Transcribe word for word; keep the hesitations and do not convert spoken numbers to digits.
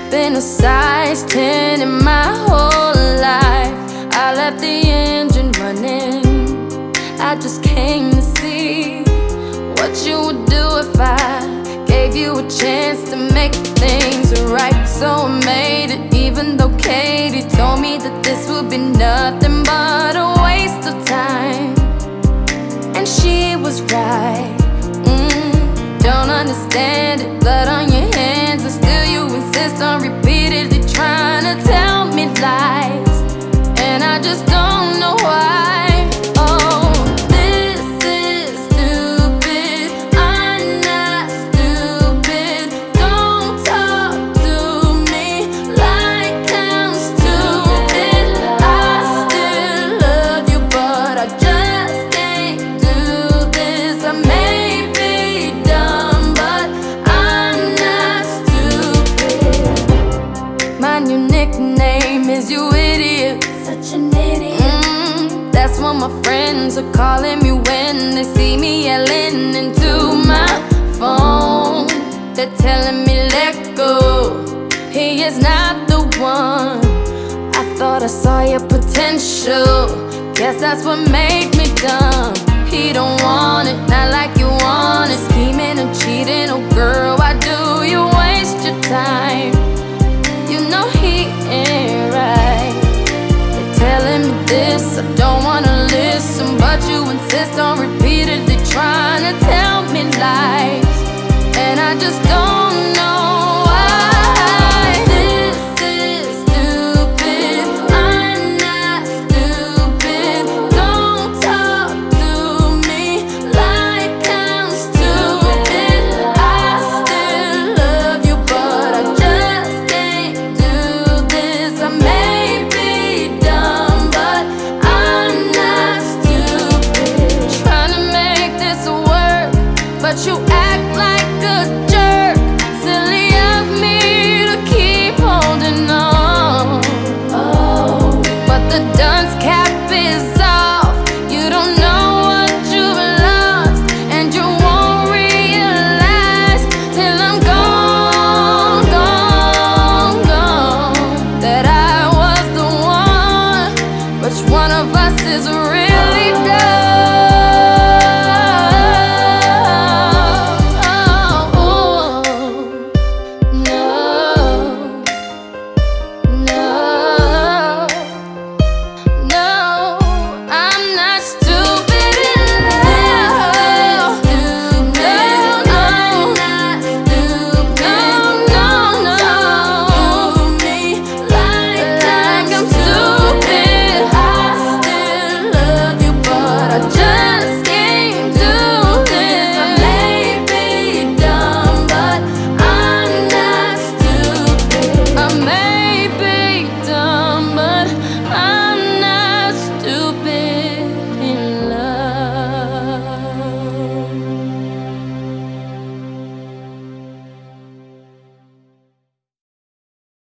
been a size ten in my whole life. I left the engine running. I just came to see what you would do if I gave you a chance to make things right. So I made it, even though Katie told me that this would be nothing but a waste of time. And she was right. mm, Don't understand it, blood on your hands, and still you insist on repeatedly trying to tell me lies. And I just don't know why. Oh, this is stupid. I'm not stupid. Don't talk to me like I'm stupid. I still love you, but I just can't do this. I may be dumb, but I'm not stupid. My new nickname is you idiot. Such an idiot. Mm, that's what my friends are calling me when they see me yelling into my phone. They're telling me let go. He is not the one. I thought I saw your potential. Guess that's what made me dumb. He don't want it, not like you want it.